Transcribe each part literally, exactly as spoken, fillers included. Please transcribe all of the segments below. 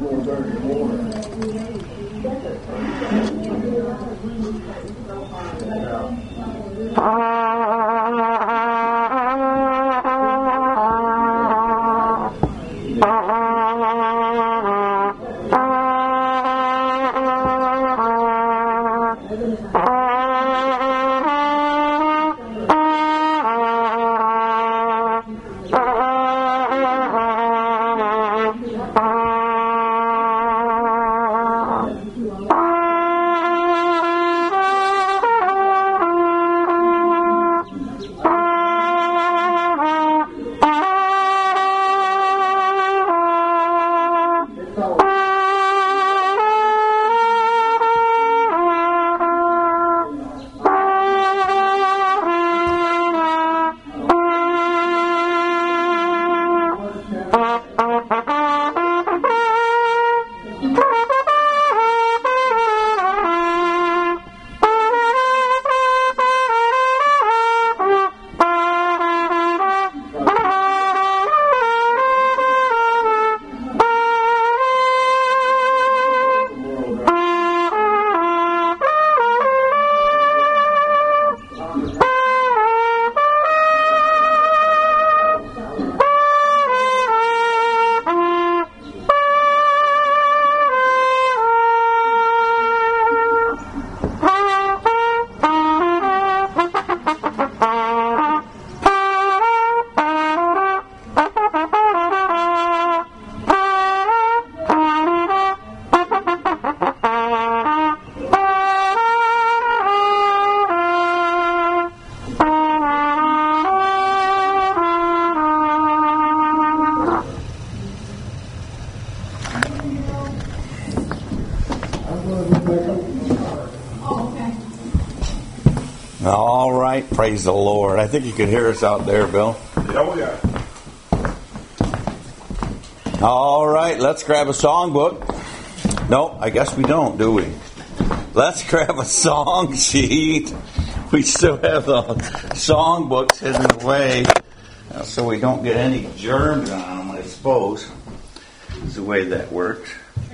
All right, praise the Lord. I think you can hear us out there, Bill. Oh, yeah. All right, let's grab a songbook. No, I guess we don't, do we? Let's grab a song sheet. We still have the songbooks hidden away, uh, so we don't get any germs on them, I suppose. Is the way that works.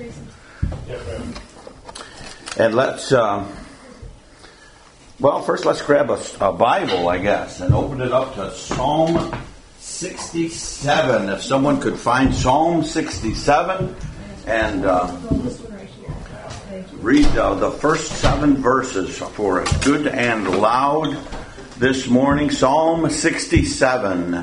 And let's, uh, well, first let's grab a, a Bible, I guess, and open it up to Psalm sixty-seven. If someone could find Psalm sixty-seven and uh, read uh, the first seven verses for us, good and loud, this morning. Psalm sixty-seven.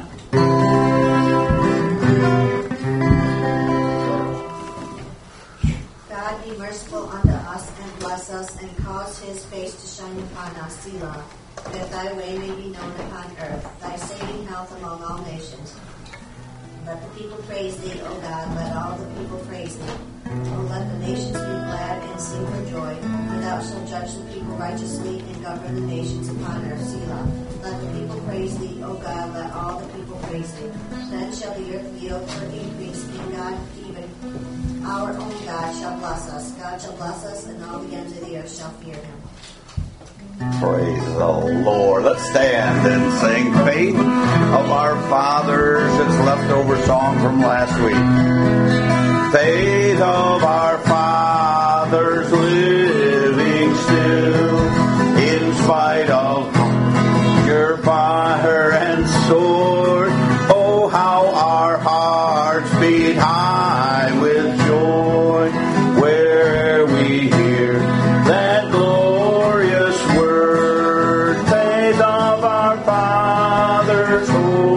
God be merciful unto us and bless us, and cause his face to shine upon us, Selah, that thy way may be known upon earth, thy saving health among all nations. Let the people praise thee, O God, let all the people praise thee. O let the nations be glad and sing for joy, for thou shalt judge the people righteously and govern the nations upon earth, Selah. Let the people praise thee, O God, let all the people praise thee. Then shall the earth yield her increase, and God, even our own God, shall bless us. God shall bless us, and all the ends of the earth shall fear him. Praise the Lord. Let's stand and sing Faith of Our Fathers. It's leftover song from last week. Faith of our fathers living still, in spite of your fire and sword. Oh, how our hearts beat high with joy where we hear that glorious word. Faith of our fathers,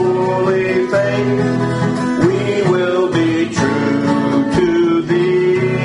holy faith, we will be true to thee.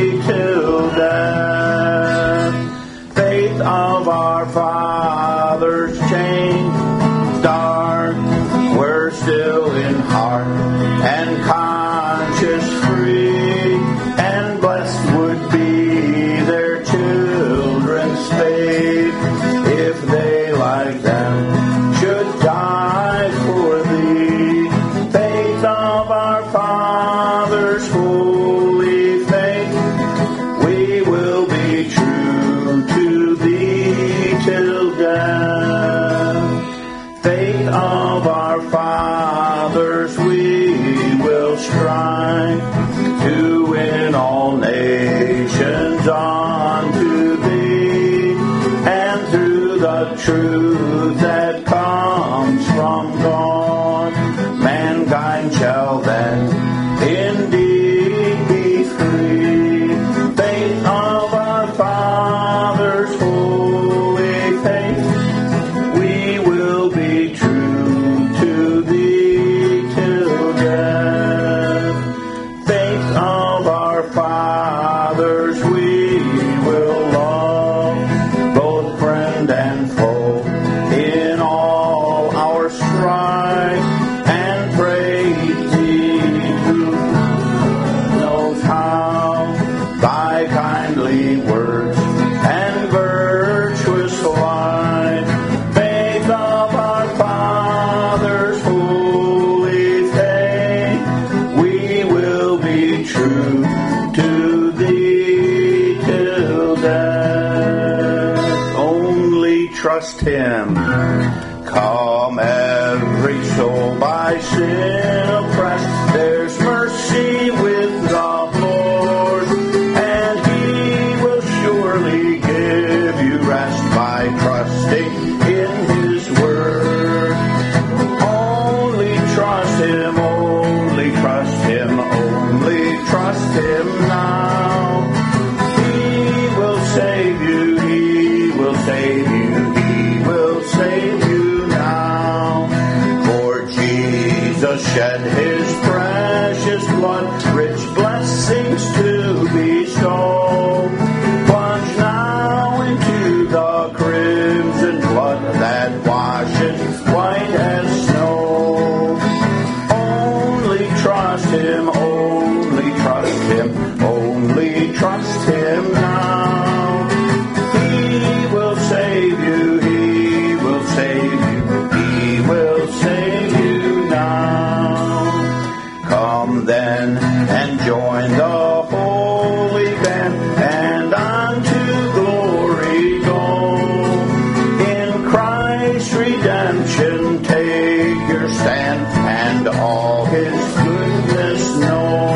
trust Him. Come every soul by sin oppressed, there's mercy with the Lord, and He will surely give you rest by trusting in His word. Only trust Him, only trust Him, only trust Him now. He will save you, He will save you, He will save you now. For Jesus shed His precious blood, rich blessings to bestow. Plunge now into the crimson flood that washes white as snow. Only trust Him, only trust Him, only trust Him now. He will save you, He will save you, He will save you now. Come then and join the holy band, and unto glory go. In Christ's redemption take your stand, and all His goodness know.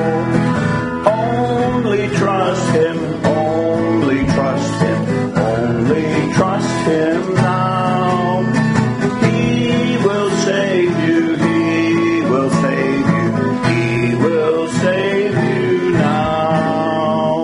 Only trust Him, only trust Him, only trust Him now. He will save you, He will save you, He will save you now.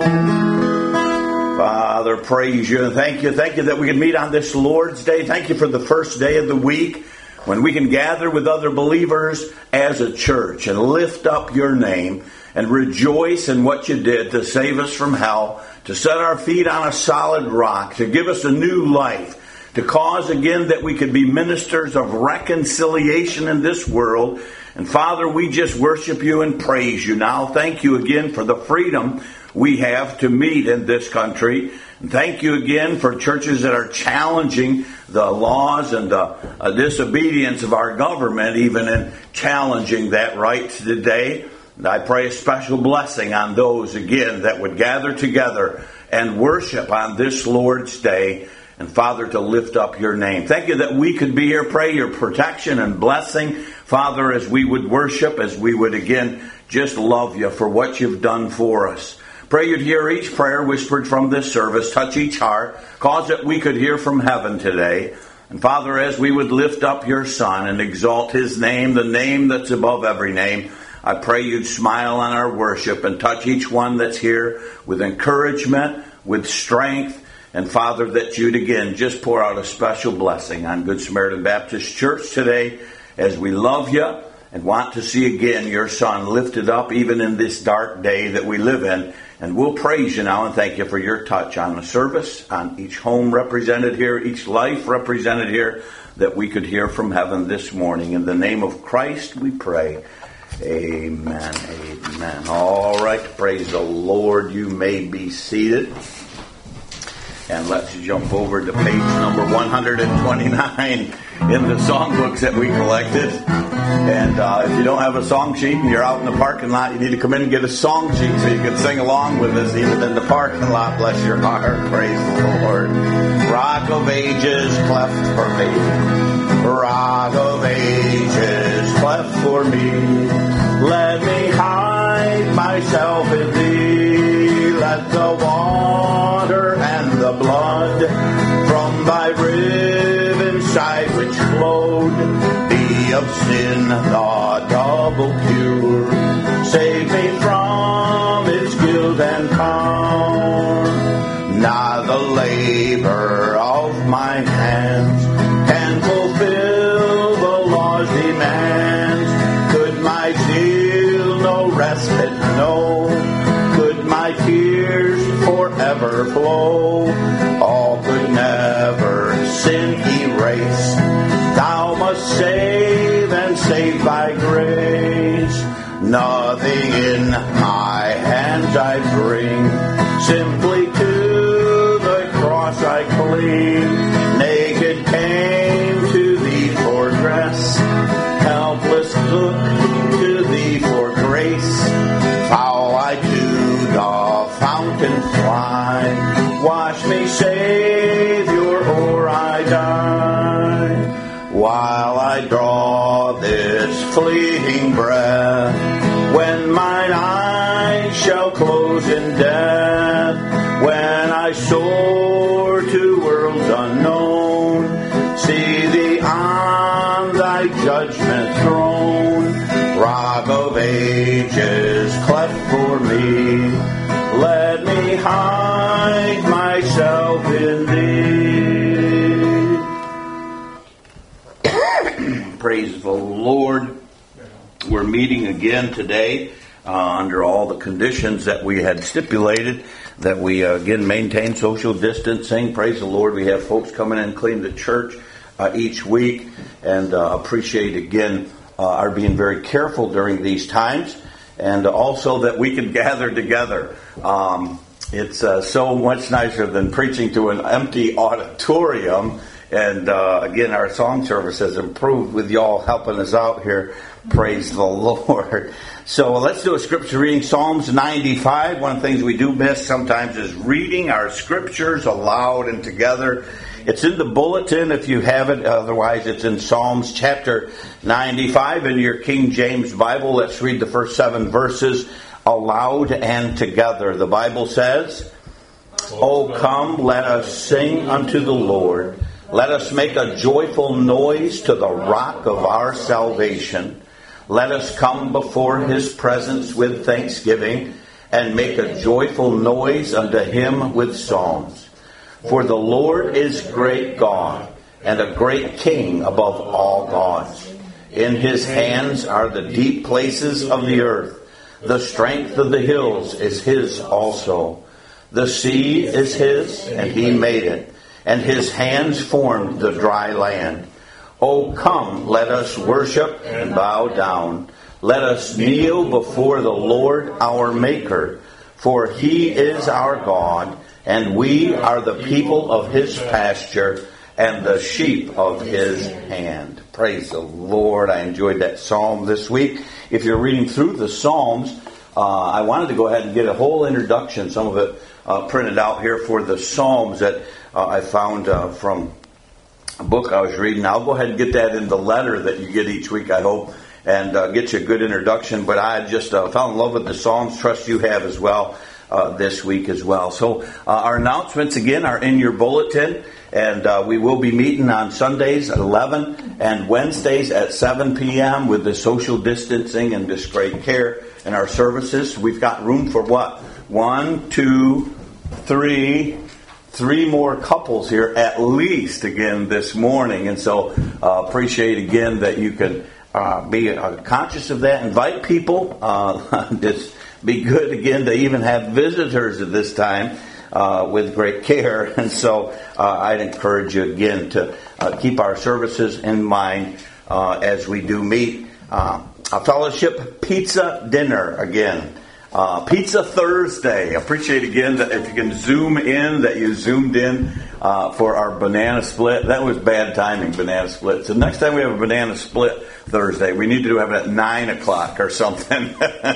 Father, praise you and thank you. Thank you that we can meet on this Lord's Day. Thank you for the first day of the week when we can gather with other believers as a church and lift up your name and rejoice in what you did to save us from hell, to set our feet on a solid rock, to give us a new life, to cause again that we could be ministers of reconciliation in this world. And Father, we just worship you and praise you now. Thank you again for the freedom we have to meet in this country. And thank you again for churches that are challenging the laws and the uh, disobedience of our government, even in challenging that right today. And I pray a special blessing on those, again, that would gather together and worship on this Lord's Day. And Father, to lift up your name. Thank you that we could be here. Pray your protection and blessing, Father, as we would worship, as we would, again, just love you for what you've done for us. Pray you'd hear each prayer whispered from this service, touch each heart, cause that we could hear from heaven today. And Father, as we would lift up your Son and exalt His name, the name that's above every name, I pray you'd smile on our worship and touch each one that's here with encouragement, with strength, and Father, that you'd again just pour out a special blessing on Good Samaritan Baptist Church today as we love you and want to see again your Son lifted up even in this dark day that we live in. And we'll praise you now and thank you for your touch on the service, on each home represented here, each life represented here, that we could hear from heaven this morning. In the name of Christ we pray. Amen. Amen. All right. Praise the Lord. You may be seated. And let's jump over to page number one hundred twenty-nine in the songbooks that we collected. And uh, if you don't have a song sheet and you're out in the parking lot, you need to come in and get a song sheet so you can sing along with us even in the parking lot. Bless your heart. Praise the Lord. Rock of ages, cleft for me. Rock of ages, cleft for me. Let me hide myself in thee. Let the water and the blood from thy riven side which flowed be of sin the double cure. Save me from its guilt and power. Now the labor of my hands can fulfill the law's demands. Could my zeal no respite know? Could my tears forever flow? All could never sin erase. Thou must save and save by grace. Nothing in my hands I bring, simply to the cross I cling. Naked came to thee for dress, helpless look to thee for grace. Foul I to the fountain fly, wash me, Savior, or I die. I draw this fleeting breath, when mine eyes shall close in death, when I soar to worlds unknown, see thee on thy judgment throne, rock of ages cleft for me, let me hide myself in thee. Praise the Lord. We're meeting again today uh, under all the conditions that we had stipulated, that we uh, again maintain social distancing. Praise the Lord. We have folks coming in and clean the church uh, each week, and uh, appreciate again uh, our being very careful during these times, and also that we can gather together. Um, it's uh, so much nicer than preaching to an empty auditorium. And uh, again, our song service has improved with y'all helping us out here. Praise the Lord. So let's do a scripture reading. Psalms ninety-five. One of the things we do miss sometimes is reading our scriptures aloud and together. It's in the bulletin if you have it. Otherwise, it's in Psalms chapter ninety-five in your King James Bible. Let's read the first seven verses aloud and together. The Bible says, "O come, let us sing unto the Lord. Let us make a joyful noise to the rock of our salvation. Let us come before his presence with thanksgiving, and make a joyful noise unto him with psalms. For the Lord is great God, and a great King above all gods. In his hands are the deep places of the earth. The strength of the hills is his also. The sea is his, and he made it, and his hands formed the dry land. O come, let us worship and bow down. Let us kneel before the Lord our Maker, for he is our God, and we are the people of his pasture and the sheep of his hand." Praise the Lord. I enjoyed that psalm this week. If you're reading through the Psalms, uh, I wanted to go ahead and get a whole introduction, some of it uh, printed out here for the Psalms that uh, I found uh, from a book I was reading. I'll go ahead and get that in the letter that you get each week, I hope, and uh, get you a good introduction. But I just uh, fell in love with the Psalms. Trust you have as well uh, this week as well. So uh, our announcements, again, are in your bulletin. And uh, we will be meeting on Sundays at eleven and Wednesdays at seven p.m. with the social distancing and this great care in our services. We've got room for what? One, two, three... Three more couples here at least again this morning, and so uh, appreciate again that you can uh, be uh, conscious of that. Invite people. Uh, just be good again to even have visitors at this time uh, with great care, and so uh, I'd encourage you again to uh, keep our services in mind uh, as we do meet. Uh, a fellowship pizza dinner again. Uh, Pizza Thursday. Appreciate again that if you can zoom in, that you zoomed in uh, for our banana split. That was bad timing, banana split. So next time we have a banana split Thursday, we need to have it at nine o'clock or something.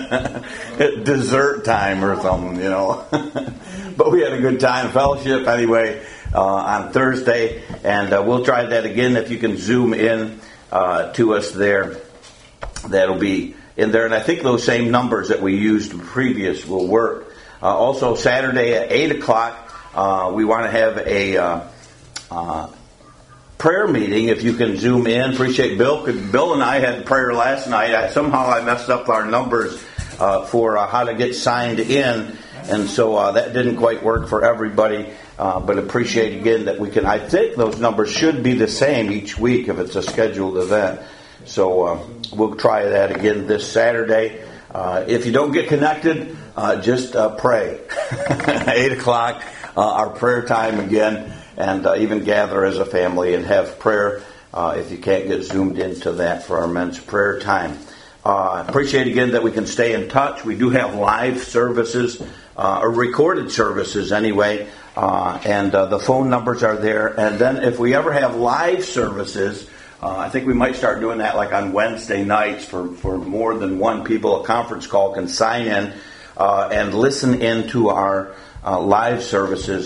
At dessert time or something, you know. But we had a good time. Fellowship anyway uh, on Thursday. And uh, we'll try that again if you can zoom in uh, to us there. That'll be in there, and I think those same numbers that we used previous will work. Uh, also, Saturday at eight o'clock, uh, we want to have a uh, uh, prayer meeting. If you can zoom in, appreciate Bill. Bill and I had prayer last night. I, somehow I messed up our numbers uh, for uh, how to get signed in, and so uh, that didn't quite work for everybody. Uh, but appreciate again that we can. I think those numbers should be the same each week if it's a scheduled event. So uh, we'll try that again this Saturday. Uh, if you don't get connected, uh, just uh, pray. eight o'clock, uh, our prayer time again, and uh, even gather as a family and have prayer uh, if you can't get zoomed into that for our men's prayer time. Uh, appreciate again that we can stay in touch. We do have live services, uh, or recorded services anyway, uh, and uh, the phone numbers are there. And then if we ever have live services, Uh, I think we might start doing that like on Wednesday nights for, for more than one people. A conference call can sign in uh, and listen in to our uh, live services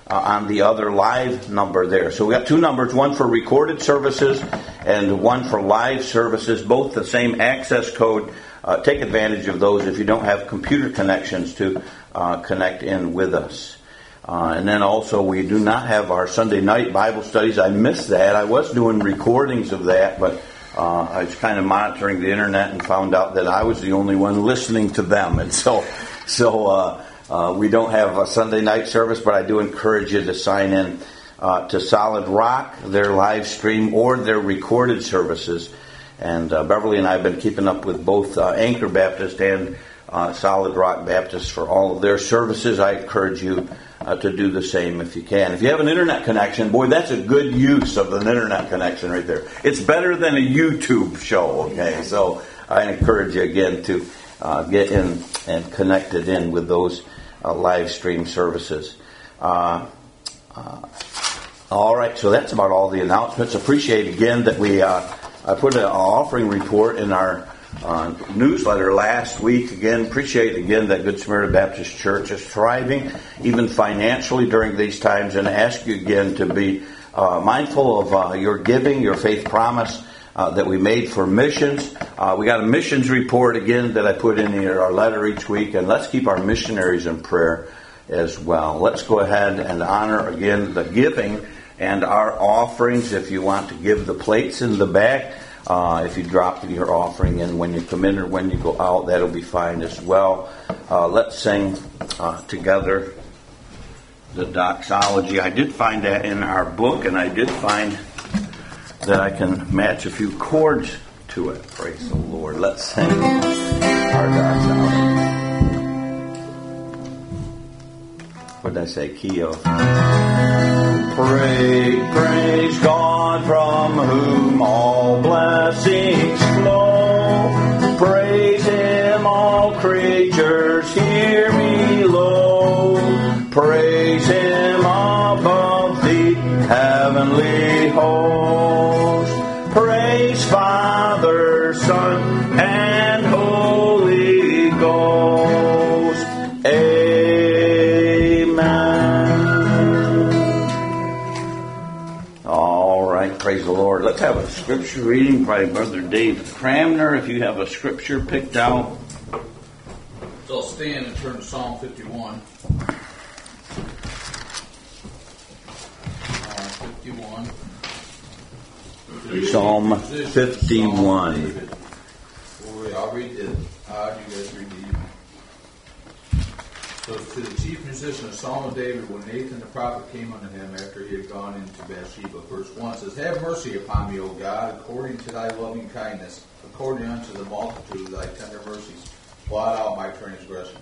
uh, on the other live number there. So we got two numbers, one for recorded services and one for live services, both the same access code. Uh, take advantage of those if you don't have computer connections to uh, connect in with us. Uh, and then also we do not have our Sunday night Bible studies. I missed that. I was doing recordings of that, but uh, I was kind of monitoring the internet and found out that I was the only one listening to them. And so so uh, uh, we don't have a Sunday night service, but I do encourage you to sign in uh, to Solid Rock, their live stream, or their recorded services. And uh, Beverly and I have been keeping up with both uh, Anchor Baptist and uh, Solid Rock Baptist for all of their services. I encourage you uh, to do the same if you can. If you have an internet connection, boy, that's a good use of an internet connection right there. It's better than a YouTube show, okay? So I encourage you again to uh, get in and connected in with those uh, live stream services. Uh, uh, all right, so that's about all the announcements. Appreciate again that we... Uh, I put an offering report in our uh, newsletter last week. Again, appreciate again that Good Samaritan Baptist Church is thriving, even financially during these times, and ask you again to be uh, mindful of uh, your giving, your faith promise uh, that we made for missions. Uh, we got a missions report again that I put in here, our letter each week, and let's keep our missionaries in prayer as well. Let's go ahead and honor again the giving and our offerings. If you want to give the plates in the back, uh, if you drop your offering in when you come in or when you go out, that'll be fine as well. Uh, let's sing uh, together the doxology. I did find that in our book, and I did find that I can match a few chords to it. Praise the Lord. Let's sing our doxology. What did I say? Key of... Praise, praise God from whom all blessings flow. Praise Him, all creatures here below. Praise Him above the heavenly host. Praise Father, Son, and Holy Ghost. Amen. Praise the Lord. Let's have a scripture reading by Brother Dave Cramner. If you have a scripture picked out. So I'll stand and turn to Psalm fifty-one. Uh, fifty-one. Psalm fifty-one. Psalm I'll read it. Uh, you guys read the evening. So to the chief musician, a psalm of David, when Nathan the prophet came unto him after he had gone into Bathsheba. Verse one says, Have mercy upon me, O God, according to thy loving kindness, according unto the multitude of thy tender mercies. Blot out my transgressions.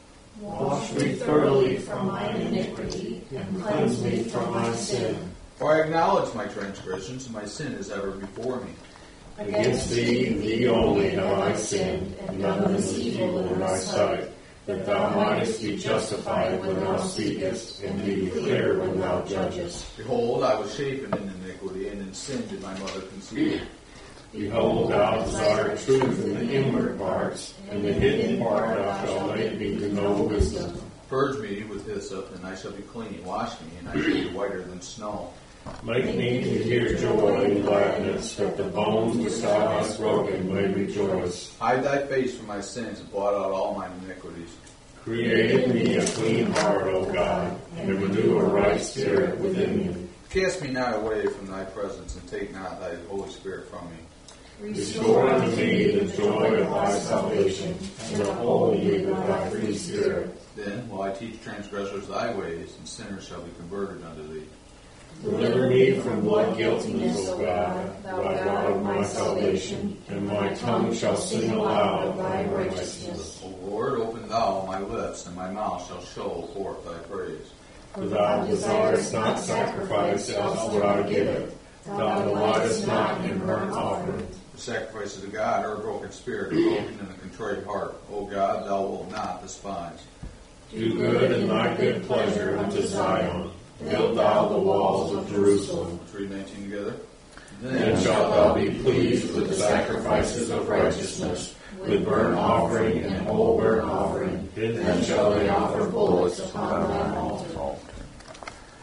Wash me thoroughly from mine iniquity, and cleanse me from my sin. For I acknowledge my transgressions, and my sin is ever before me. Against thee, thee only have I sinned, and done this evil in thy sight, that thou mightest be justified when thou speakest, and be clear when thou judgest. Behold, I was shapen in iniquity, and in sin did my mother conceive. Behold, thou desirest truth in the inward parts, and the hidden part thou shalt make me to know wisdom. Purge me with hyssop, and I shall be clean. Wash me, and I shall be whiter than snow. Make me to hear joy and gladness, that the bones which thou hast broken may rejoice. Hide thy face from my sins, and blot out all mine iniquities. Create in me a clean heart, O God, and renew a right spirit within me. Cast me not away from thy presence, and take not thy Holy Spirit from me. Restore unto me the joy of thy salvation, and uphold me with thy free spirit. Then will I teach transgressors thy ways, and sinners shall be converted unto thee. Deliver me from blood guiltiness, O God, thou God of my salvation, and my tongue shall sing aloud of thy righteousness. O Lord, open thou my lips, and my mouth shall show forth thy praise. For thou desirest not sacrifice, else would I give it. Thou delightest not in burnt offering. The sacrifices of God are a broken spirit, a broken and a contrite heart. O God, thou wilt not despise. Do good in thy good pleasure unto Zion. Build thou the walls of Jerusalem. Let's read nineteen together. Then shalt thou be pleased with the sacrifices of righteousness, with burnt offering and whole burnt offering. Then shall they offer bullocks upon thine altar.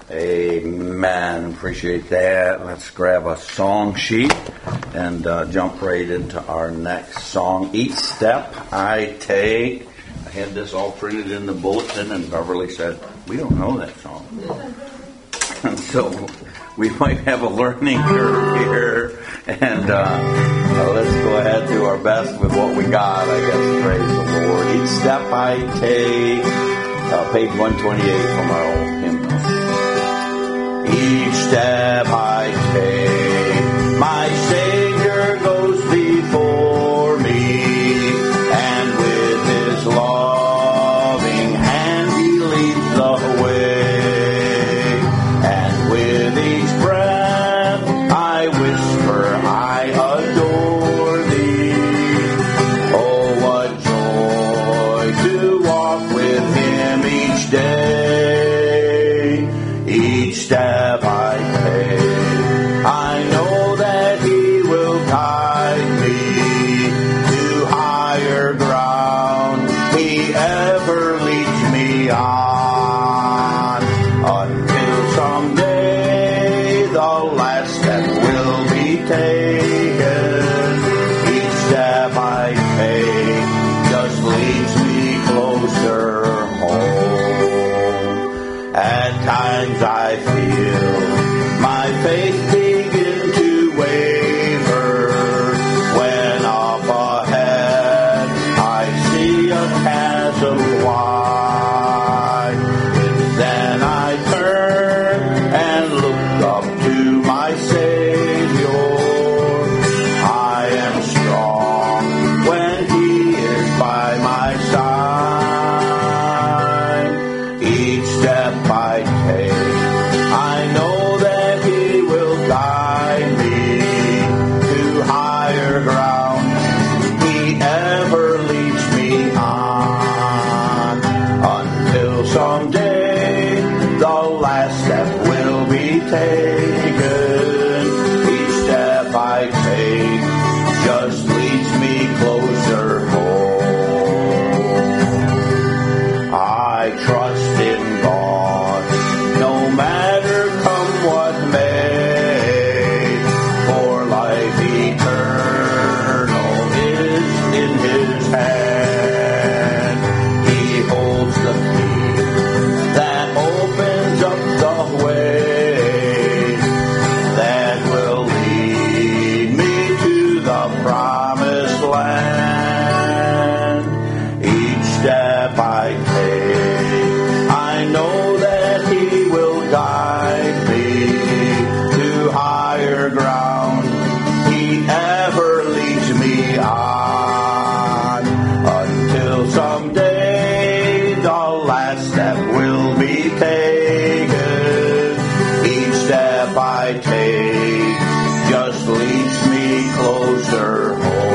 Amen. Appreciate that. Let's grab a song sheet and uh, jump right into our next song. Each step I take. I had this all printed in the bulletin, and Beverly said, we don't know that song. And so we might have a learning curve here. And uh, let's go ahead and do our best with what we got, I guess. Praise the Lord. Each step I take. Uh, page one twenty-eight from our old hymn. Each step I take, my Savior goes before me, and with His loving hand He leads the way. And with each breath I whisper, I adore Thee. Oh, what joy to walk with Him each day. Each step I take, I know that He will guide me to higher ground. He ever leads me on until someday the last step will be taken. Each step I take just leads me closer home. At times I feel my faith begin to waver when up ahead I see a chasm wide. Then I turn and look up to my Savior. I am strong when He is by my side. Each step I take, I know that He will guide me to higher ground. He ever leads me on until someday the last step will be taken. Each step I take just leads me closer home. I trust in God, no matter come what may, for life eternal is in His hand. He holds the key that opens up the way that will lead me to the promised land. Each step I take, I know that He will guide me to higher ground. He ever leads me on until someday the last step will be taken. Each step I take just leads me closer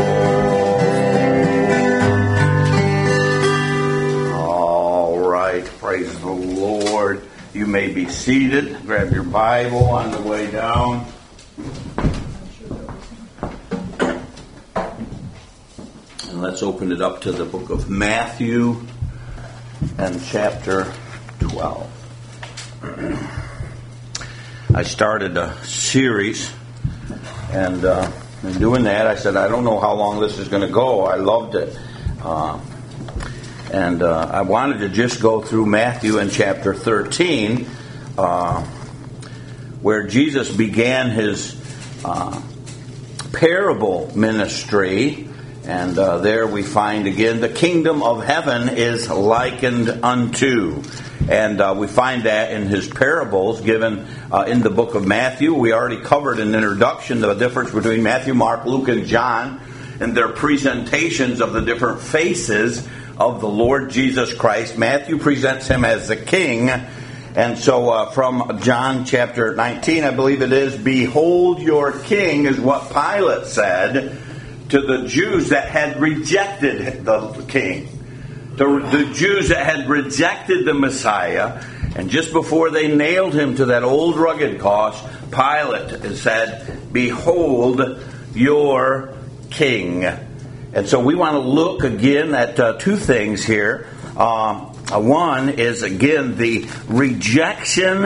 home. All right, praise the Lord. You may be seated. Grab your Bible on the way down. And let's open it up to the book of Matthew and chapter twelve. I started a series, and uh, in doing that, I said, I don't know how long this is going to go. I loved it. Uh, and uh, I wanted to just go through Matthew in chapter thirteen, uh, where Jesus began His uh, parable ministry. And uh, there we find again, the kingdom of heaven is likened unto. And uh, we find that in His parables given uh, in the book of Matthew. We already covered in the introduction the difference between Matthew, Mark, Luke, and John, and their presentations of the different faces of the Lord Jesus Christ. Matthew presents Him as the King. And so uh, from John chapter nineteen, I believe it is, behold your King, is what Pilate said to the Jews that had rejected the King. To the Jews that had rejected the Messiah. And just before they nailed Him to that old rugged cross, Pilate said, behold your King. And so we want to look again at uh, two things here. Uh, one is, again, the rejection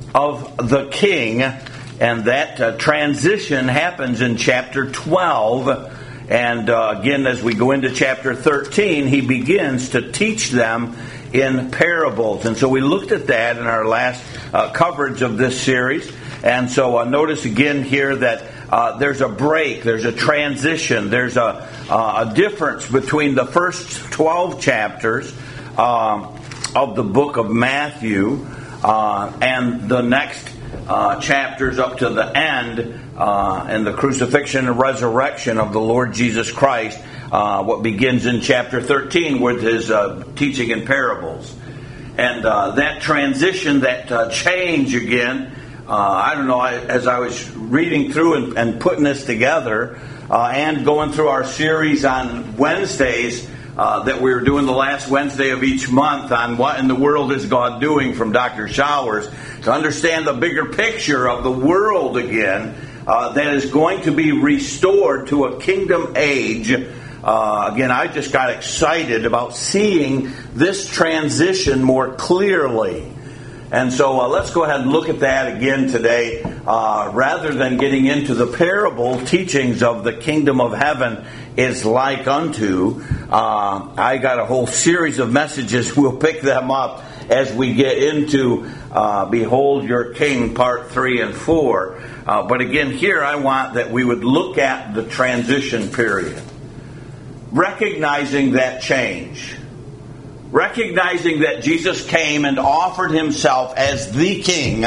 of the king, and that uh, transition happens in chapter twelve. And uh, again, as we go into chapter thirteen, he begins to teach them in parables. And so we looked at that in our last uh, coverage of this series. And so uh, notice again here that uh, there's a break, there's a transition, there's a, uh, a difference between the first twelve chapters uh, of the book of Matthew uh, and the next uh, chapters up to the end. Uh, and the crucifixion and resurrection of the Lord Jesus Christ, uh, what begins in chapter thirteen with his uh, teaching in parables. And uh, that transition, that uh, change again, uh, I don't know, I, as I was reading through and, and putting this together uh, and going through our series on Wednesdays uh, that we were doing the last Wednesday of each month on what in the world is God doing from Doctor Showers, to understand the bigger picture of the world again, Uh, that is going to be restored to a kingdom age. Uh, again, I just got excited about seeing this transition more clearly. And so uh, let's go ahead and look at that again today. Uh, rather than getting into the parable teachings of the kingdom of heaven is like unto, uh, I got a whole series of messages. We'll pick them up as we get into uh, Behold Your King, part three and four. Uh, but again, here I want that we would look at the transition period. Recognizing that change. Recognizing that Jesus came and offered himself as the king,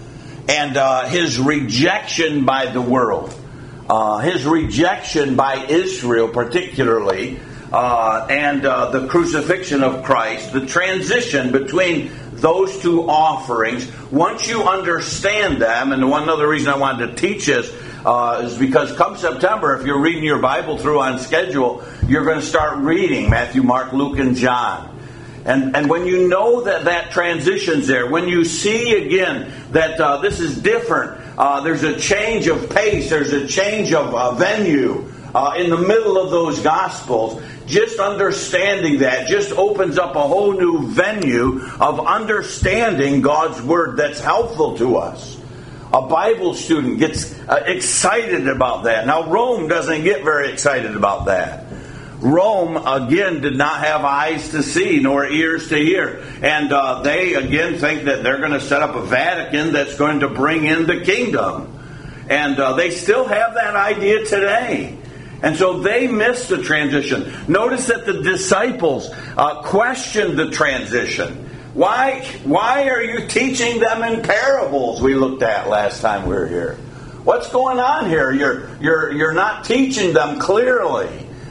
and uh, his rejection by the world. Uh, his rejection by Israel particularly, uh, and uh, the crucifixion of Christ, the transition between those two offerings. Once you understand them, and one other reason I wanted to teach this uh, is because come September, if you're reading your Bible through on schedule, you're going to start reading Matthew, Mark, Luke, and John. And and when you know that that transition's there, when you see again that uh, this is different, uh, there's a change of pace, there's a change of uh, venue uh, in the middle of those Gospels, just understanding that just opens up a whole new venue of understanding God's Word that's helpful to us. A Bible student gets uh, excited about that. Now, Rome doesn't get very excited about that. Rome, again, did not have eyes to see nor ears to hear. And uh, they, again, think that they're going to set up a Vatican that's going to bring in the kingdom. And uh, they still have that idea today. And so they missed the transition. Notice that the disciples uh, questioned the transition. Why, why are you teaching them in parables? We looked at last time we were here. What's going on here? You're, you're, you're not teaching them clearly.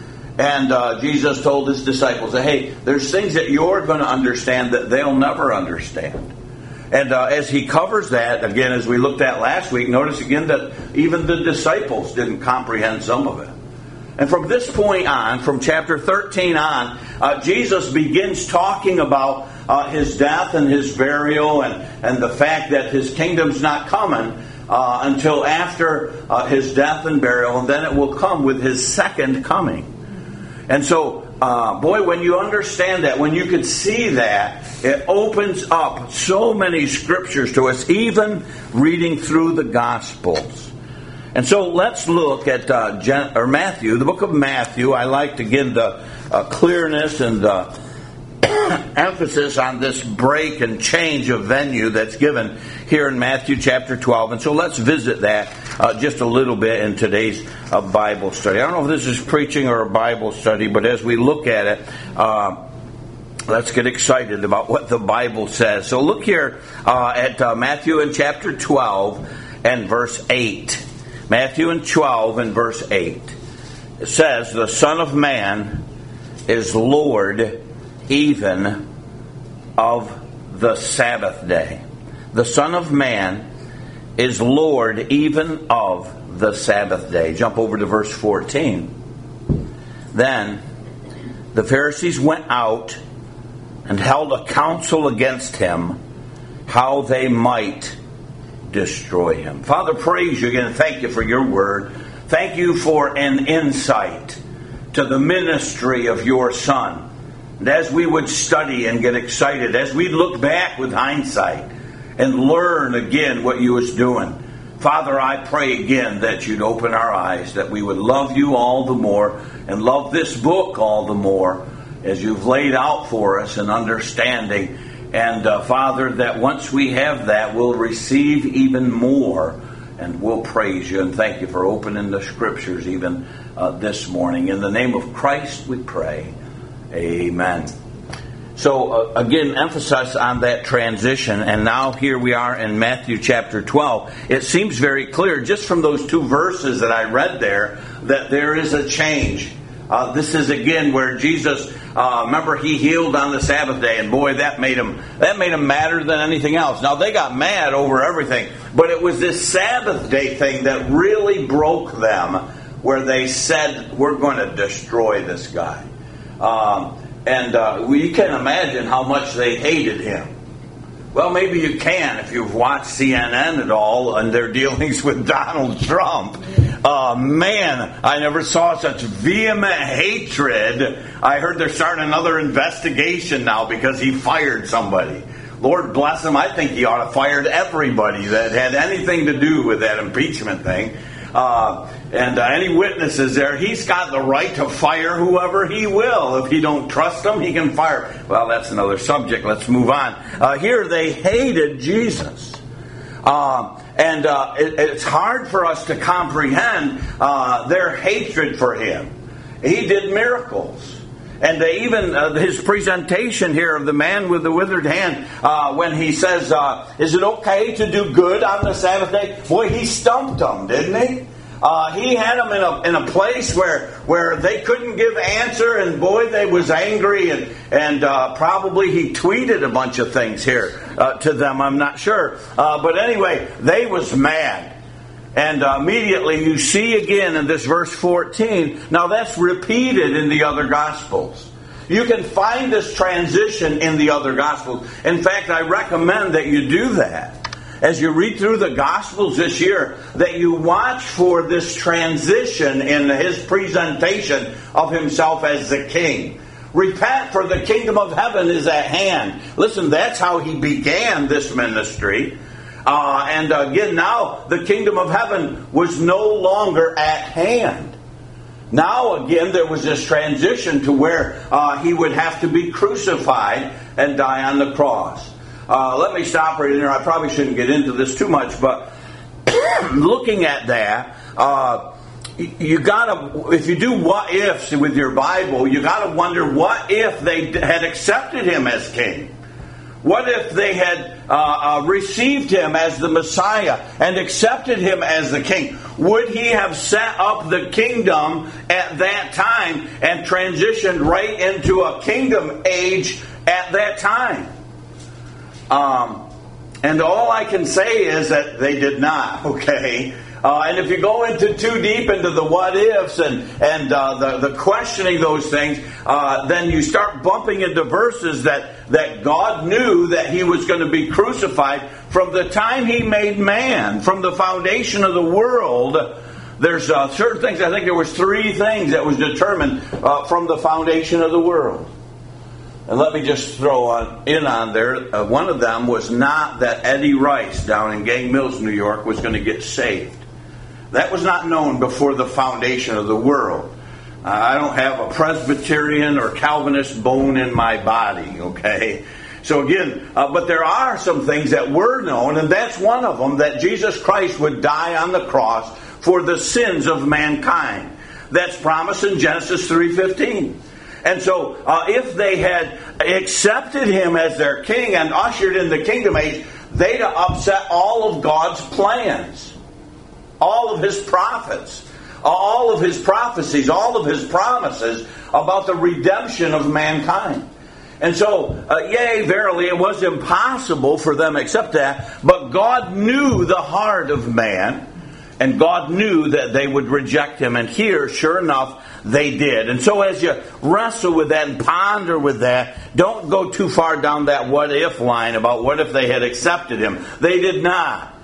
And uh, Jesus told his disciples that, hey, there's things that you're going to understand that they'll never understand. And uh, as he covers that, again, as we looked at last week, notice again that even the disciples didn't comprehend some of it. And from this point on, from chapter thirteen on, uh, Jesus begins talking about uh, his death and his burial and, and the fact that his kingdom's not coming uh, until after uh, his death and burial, and then it will come with his second coming. And so, uh, boy, when you understand that, when you can see that, it opens up so many scriptures to us, even reading through the Gospels. And so let's look at uh, Gen- or Matthew, the book of Matthew. I like to give the uh, clearness and the emphasis on this break and change of venue that's given here in Matthew chapter twelve. And so let's visit that uh, just a little bit in today's uh, Bible study. I don't know if this is preaching or a Bible study, but as we look at it, uh, let's get excited about what the Bible says. So look here uh, at uh, Matthew in chapter twelve and verse eight. Matthew in twelve and verse eight. It says, the Son of Man is Lord even of the Sabbath day. The Son of Man is Lord even of the Sabbath day. Jump over to verse fourteen. Then the Pharisees went out and held a council against him, how they might destroy him. Father, praise you again and thank you for your word. Thank you for an insight to the ministry of your Son. And as we would study and get excited, as we look back with hindsight, and learn again what you was doing. Father, I pray again that you'd open our eyes, that we would love you all the more and love this book all the more as you've laid out for us an understanding. And uh, Father, that once we have that, we'll receive even more, and we'll praise you and thank you for opening the Scriptures even uh, this morning. In the name of Christ we pray. Amen. So uh, again, emphasis on that transition, and now here we are in Matthew chapter twelve. It seems very clear just from those two verses that I read there that there is a change. Uh, this is again where Jesus, uh, remember, he healed on the Sabbath day, and boy, that made him that made him madder than anything else. Now they got mad over everything, but it was this Sabbath day thing that really broke them, where they said, "We're going to destroy this guy." Um, And uh, we can imagine how much they hated him. Well, maybe you can if you've watched C N N at all and their dealings with Donald Trump. Uh, man, I never saw such vehement hatred. I heard they're starting another investigation now because he fired somebody. Lord bless him. I think he ought to fire everybody that had anything to do with that impeachment thing. Uh, and uh, any witnesses there, he's got the right to fire whoever he will. If he don't trust them, he can fire. Well, that's another subject. Let's move on. Uh, here they hated Jesus. Uh, and uh, it, it's hard for us to comprehend uh, their hatred for him. He did miracles. And they even, uh, his presentation here of the man with the withered hand, uh, when he says, uh, is it okay to do good on the Sabbath day? Boy, he stumped them, didn't he? Uh, he had them in a in a place where where they couldn't give answer, and boy, they was angry, and and uh, probably he tweeted a bunch of things here uh, to them. I'm not sure, uh, but anyway, they was mad. And uh, immediately you see again in this verse fourteen, now that's repeated in the other Gospels. You can find this transition in the other Gospels. In fact, I recommend that you do that. As you read through the Gospels this year, that you watch for this transition in his presentation of himself as the king. Repent, for the kingdom of heaven is at hand. Listen, that's how he began this ministry. Uh, and again, now the kingdom of heaven was no longer at hand. Now again, there was this transition to where uh, he would have to be crucified and die on the cross. Uh, let me stop right there. I probably shouldn't get into this too much, but looking at that, uh, you gotta, if you do what ifs with your Bible, you gotta wonder what if they had accepted him as king. What if they had uh, uh, received him as the Messiah and accepted him as the king? Would he have set up the kingdom at that time and transitioned right into a kingdom age at that time? Um, and all I can say is that they did not, okay? Uh, and if you go into too deep into the what ifs and and uh, the the questioning those things, uh, then you start bumping into verses that that God knew that he was going to be crucified from the time he made man, from the foundation of the world. There's uh, certain things. I think there was three things that was determined uh, from the foundation of the world. And let me just throw on, in on there. Uh, one of them was not that Eddie Rice down in Gang Mills, New York, was going to get saved. That was not known before the foundation of the world. Uh, I don't have a Presbyterian or Calvinist bone in my body, okay? So again, uh, but there are some things that were known, and that's one of them, that Jesus Christ would die on the cross for the sins of mankind. That's promised in Genesis three fifteen. And so, uh, if they had accepted him as their king and ushered in the kingdom age, they'd have upset all of God's plans. All of his prophets, all of his prophecies, all of his promises about the redemption of mankind. And so, uh, yea, verily, it was impossible for them to accept that, but God knew the heart of man, and God knew that they would reject him. And here, sure enough, they did. And so as you wrestle with that and ponder with that, don't go too far down that what if line about what if they had accepted him. They did not.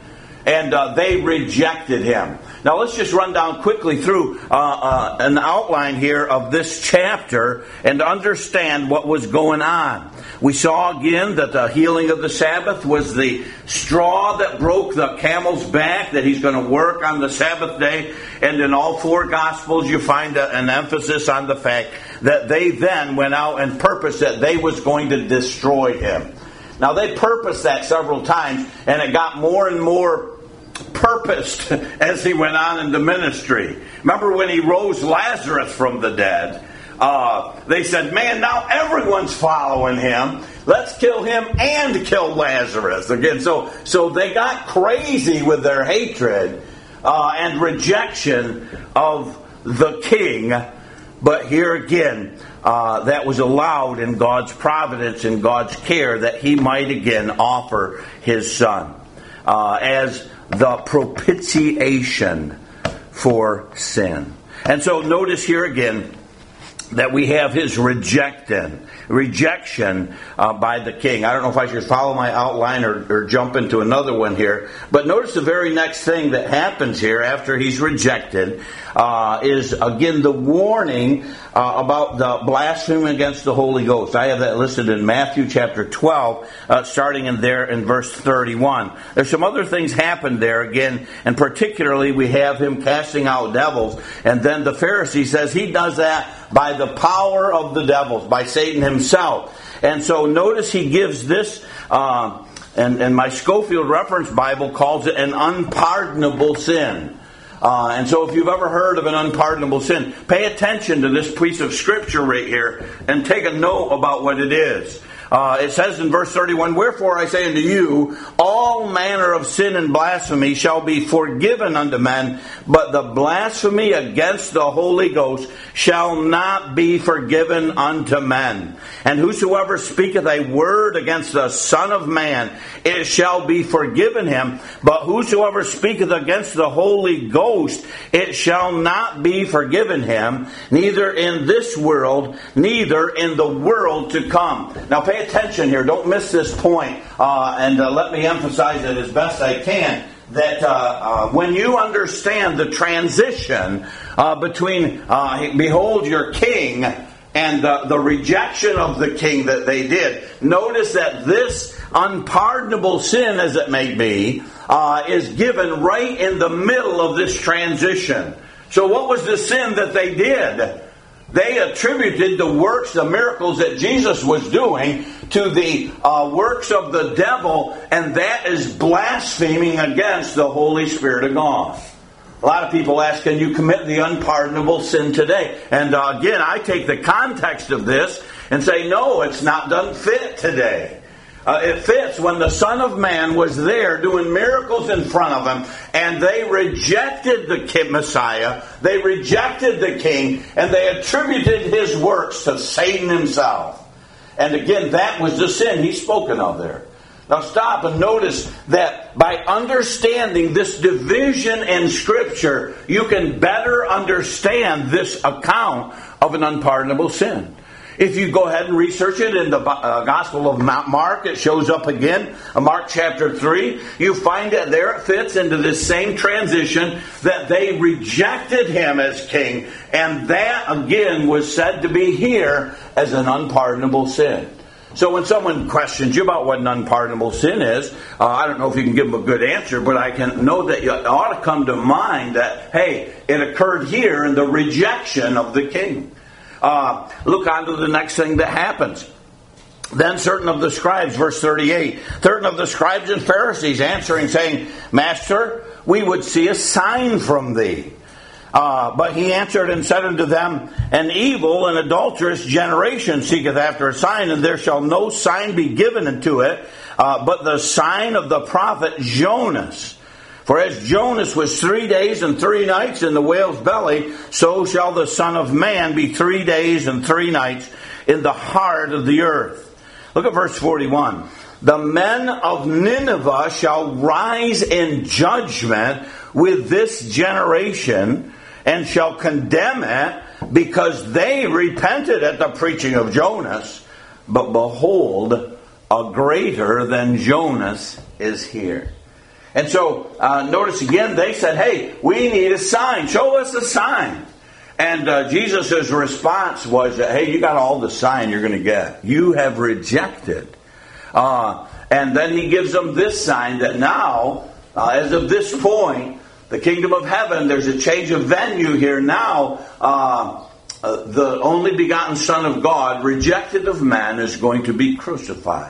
and uh, they rejected him. Now let's just run down quickly through uh, uh, an outline here of this chapter and understand what was going on. We saw again that the healing of the Sabbath was the straw that broke the camel's back, that he's going to work on the Sabbath day. And in all four Gospels you find a, an emphasis on the fact that they then went out and purposed that they was going to destroy him. Now they purposed that several times, and it got more and more purposed as he went on into ministry. Remember when he rose Lazarus from the dead? Uh, they said, man, now everyone's following him. Let's kill him and kill Lazarus. Again, so so they got crazy with their hatred uh, and rejection of the king. But here again, uh, that was allowed in God's providence and God's care that he might again offer his son uh, as the propitiation for sin. And so notice here again that we have his rejection, rejection uh, by the king. I don't know if I should follow my outline or, or jump into another one here. But notice the very next thing that happens here after he's rejected uh, is, again, the warning uh, about the blasphemy against the Holy Ghost. I have that listed in Matthew chapter twelve, uh, starting in there in verse thirty-one. There's some other things happen there again, and particularly we have him casting out devils. And then the Pharisee says he does that by the power of the devils, by Satan himself. And so notice he gives this, uh, and, and my Scofield Reference Bible calls it an unpardonable sin. Uh, and so if you've ever heard of an unpardonable sin, pay attention to this piece of scripture right here and take a note about what it is. Uh, it says in verse thirty-one, wherefore I say unto you, all manner of sin and blasphemy shall be forgiven unto men, but the blasphemy against the Holy Ghost shall not be forgiven unto men. And whosoever speaketh a word against the Son of Man, it shall be forgiven him. But whosoever speaketh against the Holy Ghost, it shall not be forgiven him, neither in this world, neither in the world to come. Now pay attention here. Don't miss this point. Uh, and uh, let me emphasize it as best I can. That uh, uh, when you understand the transition uh, between, uh, behold your king, and uh, the rejection of the king that they did, notice that this unpardonable sin, as it may be, uh, is given right in the middle of this transition. So what was the sin that they did? They attributed the works, the miracles that Jesus was doing to the uh, works of the devil, and that is blaspheming against the Holy Spirit of God. A lot of people ask, can you commit the unpardonable sin today? And uh, again, I take the context of this and say, no, it's not doesn't fit today. Uh, it fits when the Son of Man was there doing miracles in front of them, and they rejected the Messiah, they rejected the King, and they attributed his works to Satan himself. And again, that was the sin he's spoken of there. Now stop and notice that by understanding this division in Scripture, you can better understand this account of an unpardonable sin. If you go ahead and research it in the uh, Gospel of Mark, it shows up again, uh, Mark chapter three. You find that there it fits into this same transition that they rejected him as king. And that again was said to be here as an unpardonable sin. So when someone questions you about what an unpardonable sin is, uh, I don't know if you can give them a good answer, but I can know that it ought to come to mind that, hey, it occurred here in the rejection of the king. Uh, look on to the next thing that happens. Then certain of the scribes, verse thirty-eight, certain of the scribes and Pharisees answering, saying, Master, we would see a sign from thee. Uh, but he answered and said unto them, an evil and adulterous generation seeketh after a sign, and there shall no sign be given unto it, uh, but the sign of the prophet Jonas. For as Jonas was three days and three nights in the whale's belly, so shall the Son of Man be three days and three nights in the heart of the earth. Look at verse forty-one. The men of Nineveh shall rise in judgment with this generation, and shall condemn it, because they repented at the preaching of Jonas. But behold, a greater than Jonas is here. And so, uh, notice again, they said, hey, we need a sign. Show us a sign. And uh, Jesus' response was, hey, you got all the sign you're going to get. You have rejected. Uh, and then he gives them this sign that now, uh, as of this point, the kingdom of heaven, there's a change of venue here now. Uh, uh, the only begotten Son of God, rejected of man, is going to be crucified.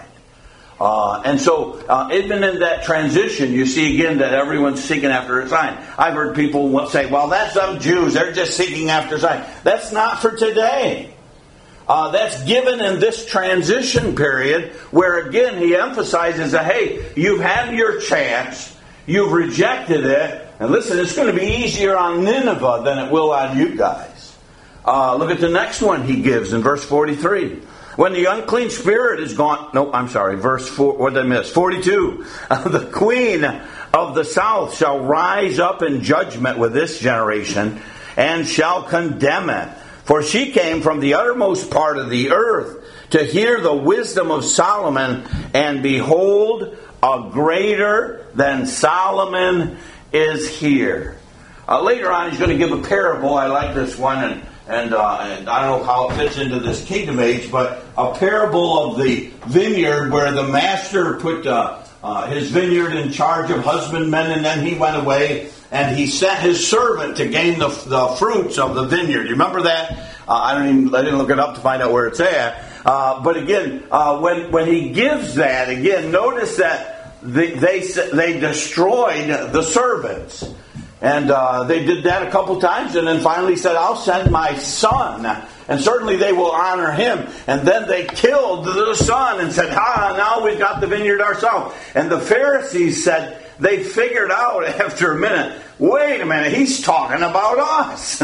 Uh, and so, uh, even in that transition, you see again that everyone's seeking after a sign. I've heard people say, well, that's some Jews. They're just seeking after a sign. That's not for today. Uh, that's given in this transition period where, again, he emphasizes that, hey, you've had your chance. You've rejected it. And listen, it's going to be easier on Nineveh than it will on you guys. Uh, look at the next one he gives in verse forty-three. When the unclean spirit is gone... No, I'm sorry. Verse four. What did I miss? forty-two. Uh, the queen of the south shall rise up in judgment with this generation and shall condemn it. For she came from the uttermost part of the earth to hear the wisdom of Solomon, and behold, a greater than Solomon is here. Uh, later on, he's going to give a parable. I like this one, and, and, uh, and I don't know how it fits into this kingdom age, but a parable of the vineyard where the master put uh, uh, his vineyard in charge of husbandmen, and then he went away, and he sent his servant to gain the, the fruits of the vineyard. You remember that? Uh, I don't even. I didn't look it up to find out where it's at. Uh, but again, uh, when when he gives that, again, notice that they they, they destroyed the servants. And uh, they did that a couple times, and then finally said, I'll send my son, and certainly they will honor him. And then they killed the son and said, ah, now we've got the vineyard ourselves. And the Pharisees said, they figured out after a minute, wait a minute, he's talking about us.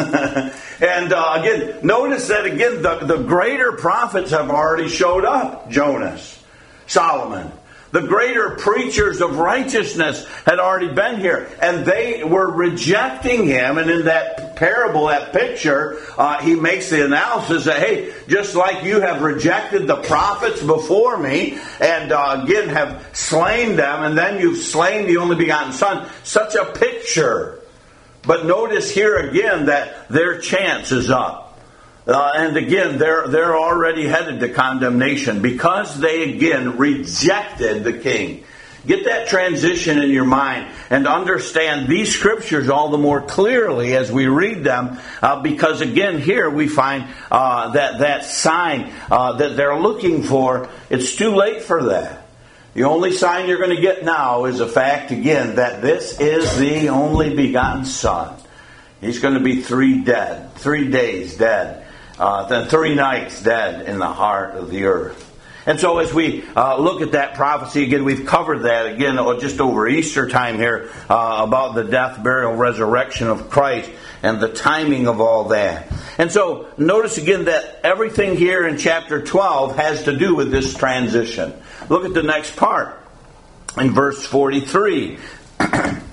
And uh, again, notice that again, the, the greater prophets have already showed up. Jonas, Solomon. The greater preachers of righteousness had already been here. And they were rejecting him. And in that parable, that picture, uh, he makes the analysis that, hey, just like you have rejected the prophets before me, and uh, again have slain them, and then you've slain the only begotten Son. Such a picture. But notice here again that their chance is up. Uh, and again, they're they're already headed to condemnation because they again rejected the king. Get that transition in your mind and understand these scriptures all the more clearly as we read them, uh, because again here we find uh, that that sign uh, that they're looking for. It's too late for that. The only sign you're going to get now is the fact again that this is the only begotten Son. He's going to be three dead, three days dead. Uh, then three nights dead in the heart of the earth. And so as we uh, look at that prophecy, again, we've covered that again just over Easter time here uh, about the death, burial, resurrection of Christ and the timing of all that. And so notice again that everything here in chapter twelve has to do with this transition. Look at the next part in verse forty-three. And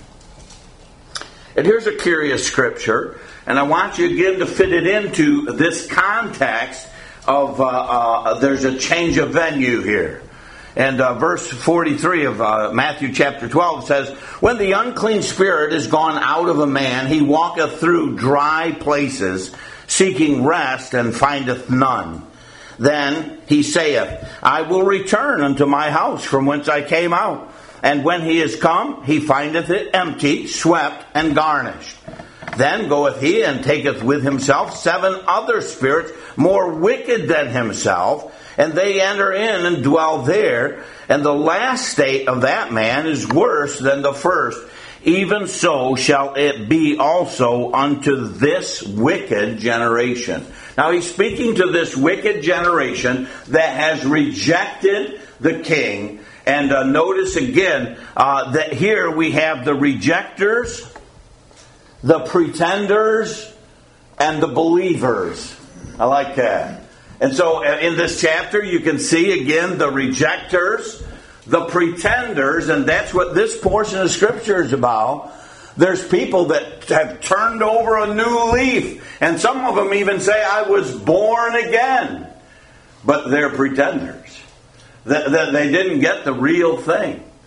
here's a curious scripture. And I want you again to fit it into this context of uh, uh, there's a change of venue here. And uh, verse forty-three of uh, Matthew chapter twelve says, when the unclean spirit is gone out of a man, he walketh through dry places, seeking rest, and findeth none. Then he saith, I will return unto my house from whence I came out. And when he is come, he findeth it empty, swept, and garnished. Then goeth he and taketh with himself seven other spirits more wicked than himself, and they enter in and dwell there. And the last state of that man is worse than the first. Even so shall it be also unto this wicked generation. Now he's speaking to this wicked generation that has rejected the king. And uh, notice again uh, that here we have the rejectors, the pretenders, and the believers. I like that. And so in this chapter you can see again the rejectors, the pretenders, and that's what this portion of Scripture is about. There's people that have turned over a new leaf, and some of them even say, I was born again. But they're pretenders. They didn't get the real thing.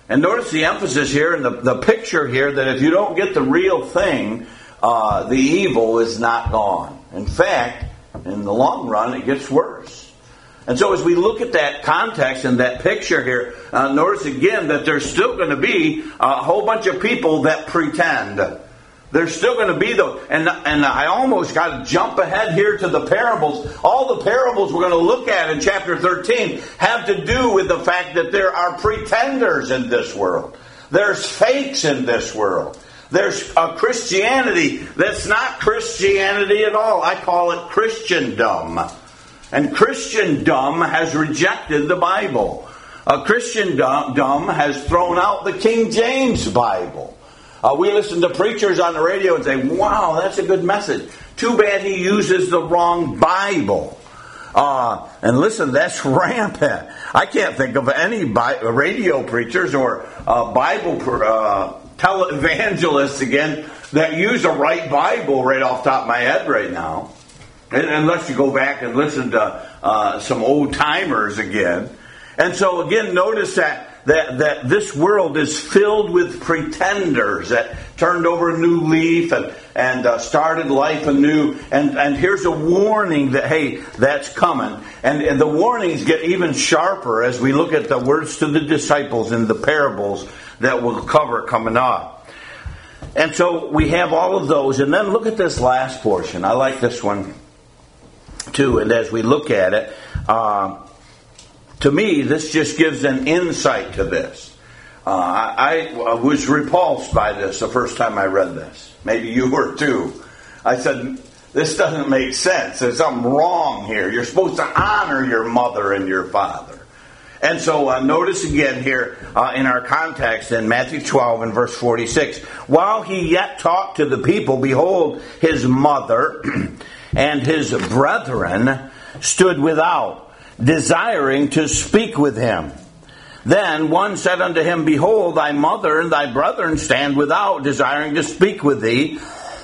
And notice the emphasis here and the, the picture here that if you don't get the real thing, uh, the evil is not gone. In fact, in the long run, it gets worse. And so as we look at that context and that picture here, uh, notice again that there's still going to be a whole bunch of people that pretend. There's still going to be those. And, and I almost got to jump ahead here to the parables. All the parables we're going to look at in chapter thirteen have to do with the fact that there are pretenders in this world. There's fakes in this world. There's a Christianity that's not Christianity at all. I call it Christendom. And Christendom has rejected the Bible. Uh, Christendom has thrown out the King James Bible. Uh, we listen to preachers on the radio and say, wow, that's a good message. Too bad he uses the wrong Bible. Uh, and listen, that's rampant. I can't think of any bi- radio preachers or uh, Bible uh, televangelists again that use a right Bible right off the top of my head right now. And, unless you go back and listen to uh, some old timers again. And so again, notice that That, that this world is filled with pretenders that turned over a new leaf and, and uh, started life anew. And, and here's a warning that, hey, that's coming. And, and the warnings get even sharper as we look at the words to the disciples in the parables that we'll cover coming up. And so we have all of those. And then look at this last portion. I like this one too. And as we look at it, uh, to me, this just gives an insight to this. Uh, I, I was repulsed by this the first time I read this. Maybe you were too. I said, this doesn't make sense. There's something wrong here. You're supposed to honor your mother and your father. And so uh, notice again here uh, in our context in Matthew twelve and verse forty-six. While he yet talked to the people, behold, his mother and his brethren stood without, desiring to speak with him. Then one said unto him, behold, thy mother and thy brethren stand without, desiring to speak with thee.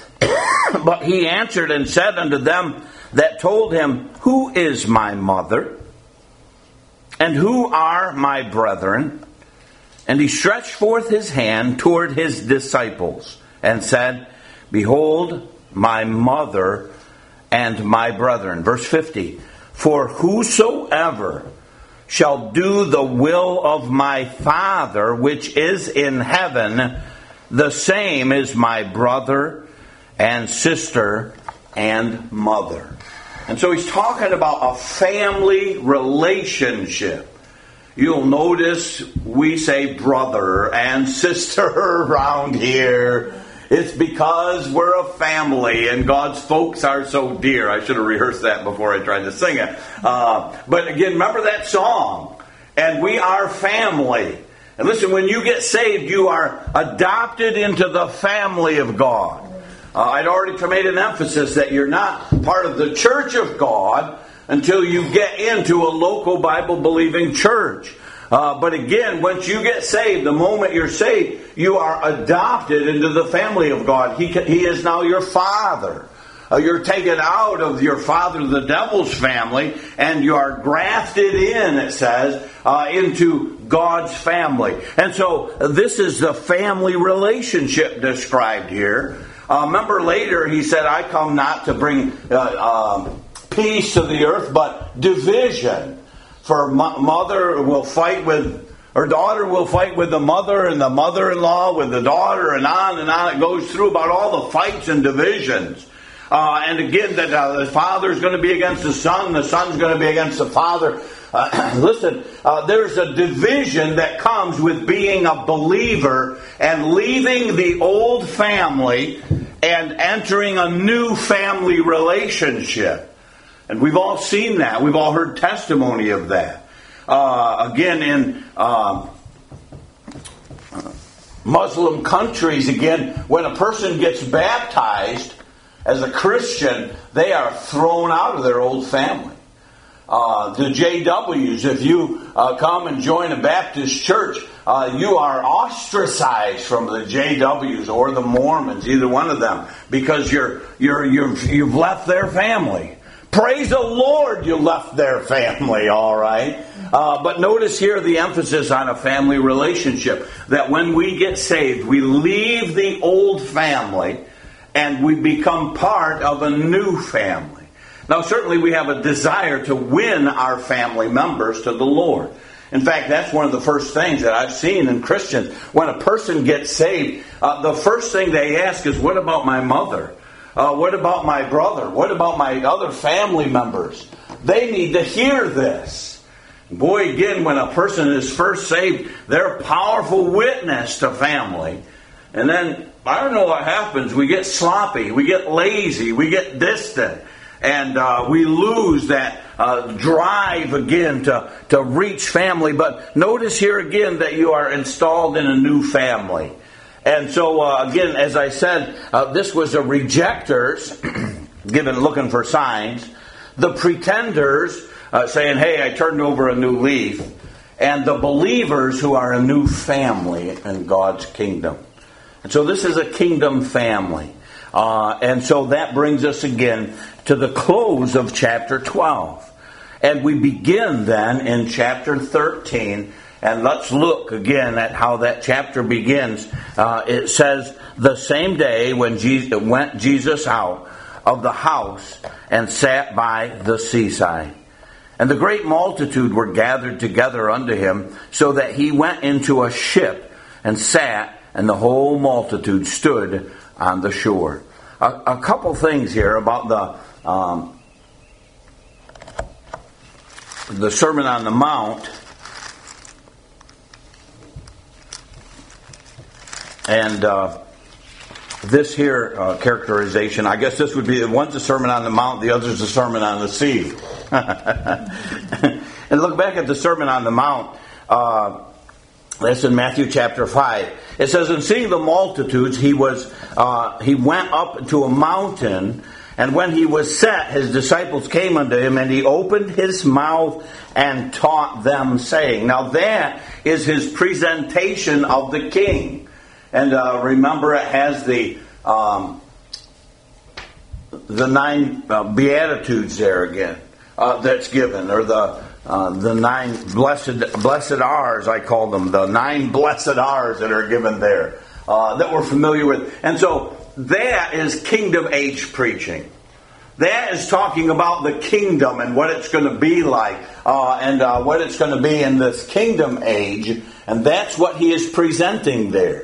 But he answered and said unto them that told him, who is my mother? And who are my brethren? And he stretched forth his hand toward his disciples, and said, behold, my mother and my brethren. Verse fifty. For whosoever shall do the will of my Father which is in heaven, the same is my brother and sister and mother. And so he's talking about a family relationship. You'll notice we say brother and sister around here. It's because we're a family and God's folks are so dear. I should have rehearsed that before I tried to sing it. Uh, but again, remember that song. And we are family. And listen, when you get saved, you are adopted into the family of God. Uh, I'd already made an emphasis that you're not part of the church of God until you get into a local Bible-believing church. Uh, but again, once you get saved, the moment you're saved, you are adopted into the family of God. He, he is now your father. Uh, you're taken out of your father, the devil's family, and you are grafted in, it says, uh, into God's family. And so this is the family relationship described here. Uh, remember later he said, I come not to bring uh, uh, peace to the earth, but division. For mother will fight with, her daughter will fight with the mother, and the mother-in-law with the daughter, and on and on. It goes through about all the fights and divisions. Uh, and again, that uh, the father's going to be against the son, the son's going to be against the father. Uh, listen, uh, there's a division that comes with being a believer and leaving the old family and entering a new family relationship. And we've all seen that. We've all heard testimony of that. Uh, again, in uh, Muslim countries, again, when a person gets baptized as a Christian, they are thrown out of their old family. Uh, the J Ws, if you uh, come and join a Baptist church, uh, you are ostracized from the J Ws or the Mormons, either one of them, because you're you're you've, you've left their family. Praise the Lord, you left their family, all right? Uh, but notice here the emphasis on a family relationship. That when we get saved, we leave the old family and we become part of a new family. Now, certainly we have a desire to win our family members to the Lord. In fact, that's one of the first things that I've seen in Christians. When a person gets saved, uh, the first thing they ask is, what about my mother? Uh, what about my brother? What about my other family members? They need to hear this. Boy, again, when a person is first saved, they're a powerful witness to family. And then, I don't know what happens. We get sloppy. We get lazy. We get distant. And uh, we lose that uh, drive again to, to reach family. But notice here again that you are installed in a new family. And so, uh, again, as I said, uh, this was the rejectors, given looking for signs. The pretenders, uh, saying, hey, I turned over a new leaf. And the believers who are a new family in God's kingdom. And so this is a kingdom family. Uh, and so that brings us again to the close of chapter twelve. And we begin then in chapter thirteen. And let's look again at how that chapter begins. Uh, it says, the same day when Jesus, went Jesus out of the house and sat by the seaside. And the great multitude were gathered together unto him, so that he went into a ship and sat, and the whole multitude stood on the shore. A, a couple things here about the um, the Sermon on the Mount. And uh, this here uh, characterization, I guess this would be, one's a Sermon on the Mount, the other's a Sermon on the Sea. And look back at the Sermon on the Mount. Uh, that's in Matthew chapter five. It says, and seeing the multitudes, he was uh, he went up to a mountain, and when he was set, his disciples came unto him, and he opened his mouth and taught them, saying. Now that is his presentation of the king. And uh, remember, it has the um, the nine uh, beatitudes there again uh, that's given, or the uh, the nine blessed blessed R's, I call them, the nine blessed R's that are given there uh, that we're familiar with. And so that is kingdom age preaching. That is talking about the kingdom and what it's going to be like, uh, and uh, what it's going to be in this kingdom age, and that's what he is presenting there.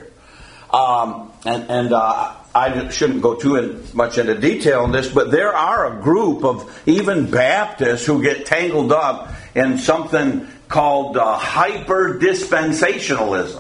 Um, and and uh, I shouldn't go too in, much into detail on this, but there are a group of even Baptists who get tangled up in something called uh, hyper-dispensationalism.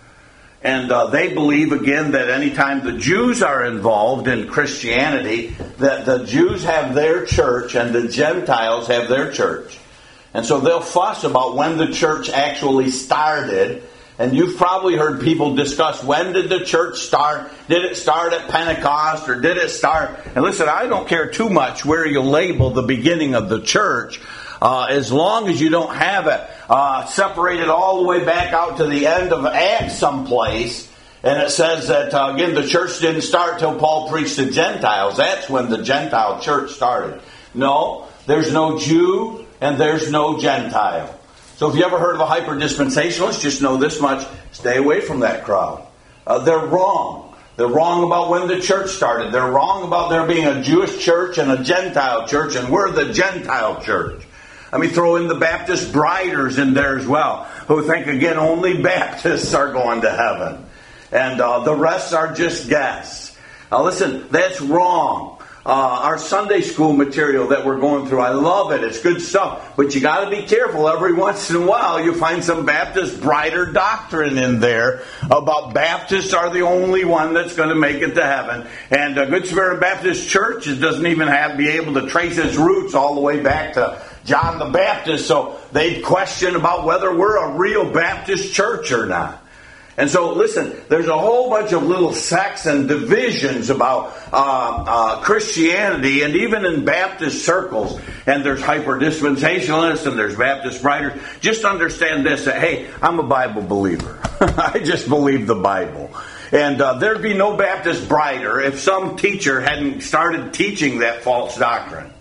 And uh, they believe, again, that anytime the Jews are involved in Christianity, that the Jews have their church and the Gentiles have their church. And so they'll fuss about when the church actually started. And you've probably heard people discuss, when did the church start? Did it start at Pentecost, or did it start? And listen, I don't care too much where you label the beginning of the church, uh, as long as you don't have it uh, separated all the way back out to the end of Acts someplace. And it says that, uh, again, the church didn't start till Paul preached to Gentiles. That's when the Gentile church started. No, there's no Jew and there's no Gentile. So if you ever heard of a hyper-dispensationalist, just know this much: stay away from that crowd. Uh, they're wrong. They're wrong about when the church started. They're wrong about there being a Jewish church and a Gentile church, and we're the Gentile church. Let me throw in the Baptist briders in there as well, who think, again, only Baptists are going to heaven. And uh, the rest are just guests. Now listen, that's wrong. Uh, our Sunday school material that we're going through, I love it. It's good stuff. But you got to be careful. Every once in a while, you find some Baptist brighter doctrine in there about Baptists are the only one that's going to make it to heaven. And a Good Samaritan Baptist Church doesn't even have be able to trace its roots all the way back to John the Baptist. So they'd question about whether we're a real Baptist church or not. And so, listen, there's a whole bunch of little sects and divisions about uh, uh, Christianity, and even in Baptist circles. And there's hyper-dispensationalists, and there's Baptist writers. Just understand this, that, hey, I'm a Bible believer. I just believe the Bible. And uh, there'd be no Baptist brighter if some teacher hadn't started teaching that false doctrine.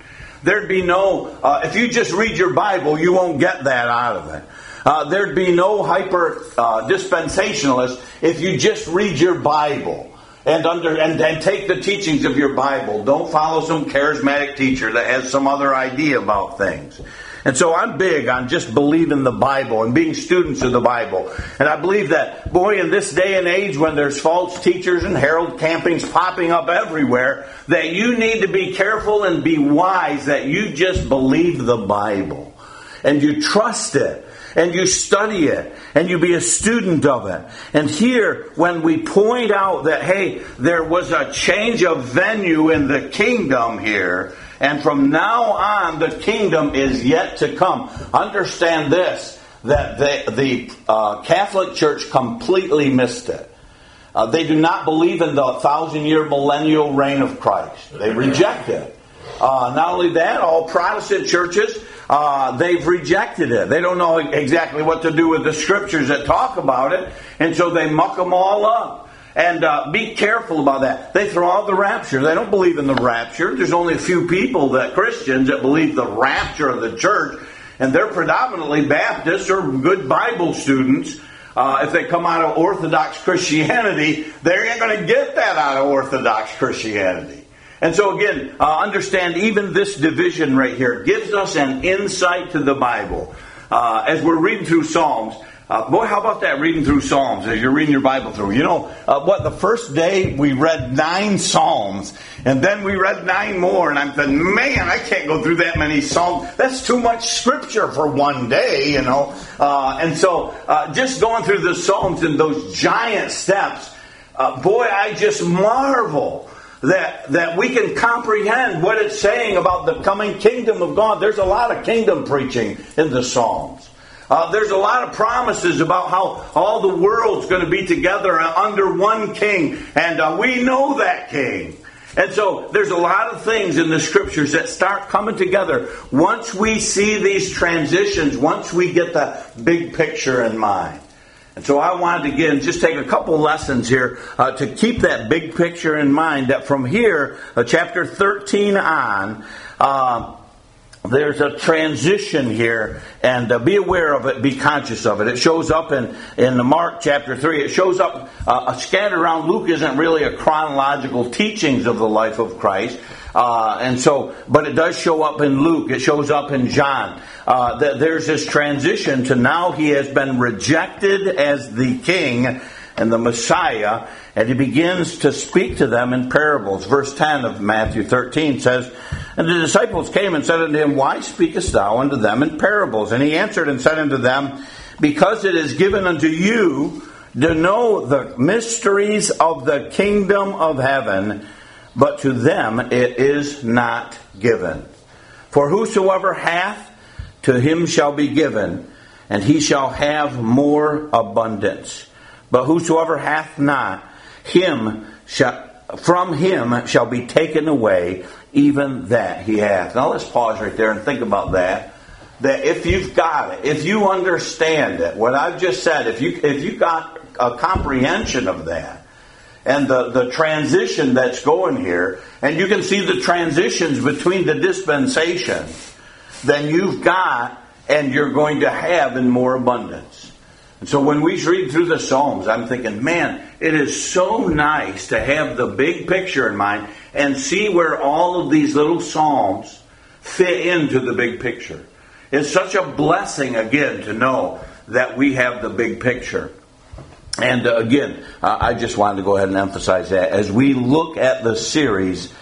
There'd be no, uh, if you just read your Bible, you won't get that out of it. Uh, there'd be no hyper uh, dispensationalist if you just read your Bible and under and, and take the teachings of your Bible. Don't follow some charismatic teacher that has some other idea about things. And so I'm big on just believing the Bible and being students of the Bible. And I believe that, boy, in this day and age when there's false teachers and Harold Campings popping up everywhere, that you need to be careful and be wise that you just believe the Bible. And you trust it. And you study it. And you be a student of it. And here, when we point out that, hey, there was a change of venue in the kingdom here, and from now on, the kingdom is yet to come. Understand this, that the, the uh, Catholic Church completely missed it. Uh, they do not believe in the thousand-year millennial reign of Christ. They reject it. Uh, not only that, all Protestant churches, uh, they've rejected it. They don't know exactly what to do with the scriptures that talk about it, and so they muck them all up. And uh, be careful about that. They throw out the rapture. They don't believe in the rapture. There's only a few people, that Christians, that believe the rapture of the church. And they're predominantly Baptists or good Bible students. Uh, if they come out of Orthodox Christianity, they ain't going to get that out of Orthodox Christianity. And so again, uh, understand even this division right here gives us an insight to the Bible. Uh, as we're reading through Psalms, Uh, boy, how about that, reading through Psalms as you're reading your Bible through? You know, uh, what, the first day we read nine Psalms, and then we read nine more, and I'm thinking, man, I can't go through that many Psalms. That's too much Scripture for one day, you know. Uh, and so, uh, just going through the Psalms in those giant steps, uh, boy, I just marvel that that we can comprehend what it's saying about the coming kingdom of God. There's a lot of kingdom preaching in the Psalms. Uh, there's a lot of promises about how all the world's going to be together under one king. And uh, we know that king. And so there's a lot of things in the scriptures that start coming together. Once we see these transitions, once we get the big picture in mind. And so I wanted to, again, just take a couple lessons here uh, to keep that big picture in mind. That from here, uh, chapter thirteen on, uh, there's a transition here, and uh, be aware of it, be conscious of it. It shows up in, in Mark chapter three. It shows up uh, scattered around. Luke isn't really a chronological teachings of the life of Christ. Uh, and so, but it does show up in Luke. It shows up in John. Uh, that there's this transition to now he has been rejected as the king and the Messiah, and he begins to speak to them in parables. Verse ten of Matthew thirteen says, "And the disciples came and said unto him, Why speakest thou unto them in parables? And he answered and said unto them, Because it is given unto you to know the mysteries of the kingdom of heaven, but to them it is not given. For whosoever hath, to him shall be given, and he shall have more abundance. But whosoever hath not, him shall, from him shall be taken away even that he hath." Now let's pause right there and think about that. That if you've got it, if you understand it, what I've just said, if you if you got a comprehension of that, and the, the transition that's going here, and you can see the transitions between the dispensations, then you've got and you're going to have in more abundance. And so when we read through the Psalms, I'm thinking, man, it is so nice to have the big picture in mind and see where all of these little Psalms fit into the big picture. It's such a blessing, again, to know that we have the big picture. And uh, again, uh, I just wanted to go ahead and emphasize that. As we look at the series,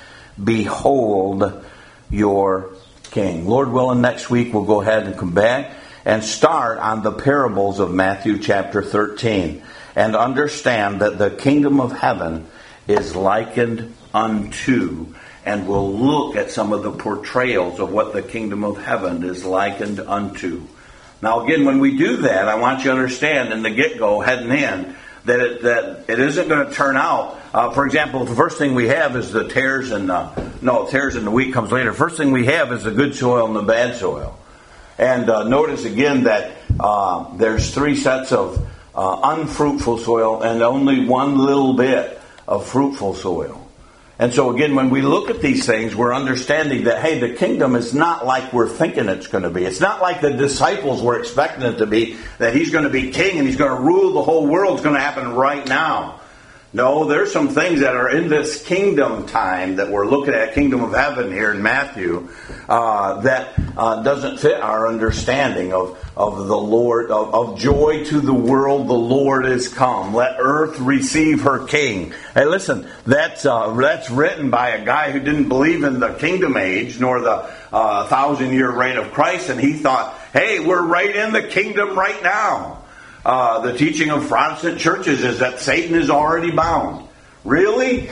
Behold Your King. Lord willing, next week we'll go ahead and come back and start on the parables of Matthew chapter thirteen. And understand that the kingdom of heaven is likened unto. And we'll look at some of the portrayals of what the kingdom of heaven is likened unto. Now again, when we do that, I want you to understand in the get-go, heading in, that it, that it isn't going to turn out. Uh, for example, the first thing we have is the tares and uh, no, tares and the wheat comes later. First thing we have is the good soil and the bad soil. And uh, notice again that uh, there's three sets of uh, unfruitful soil and only one little bit of fruitful soil. And so again, when we look at these things, we're understanding that, hey, the kingdom is not like we're thinking it's going to be. It's not like the disciples were expecting it to be, that he's going to be king and he's going to rule the whole world. It's going to happen right now. No, there's some things that are in this kingdom time that we're looking at, kingdom of heaven here in Matthew, uh, that uh, doesn't fit our understanding of, of the Lord, of, of joy to the world, the Lord is come. Let earth receive her king. Hey, listen, that's, uh, that's written by a guy who didn't believe in the kingdom age, nor the uh, thousand year reign of Christ, and he thought, hey, we're right in the kingdom right now. Uh, the teaching of Protestant churches is that Satan is already bound. Really?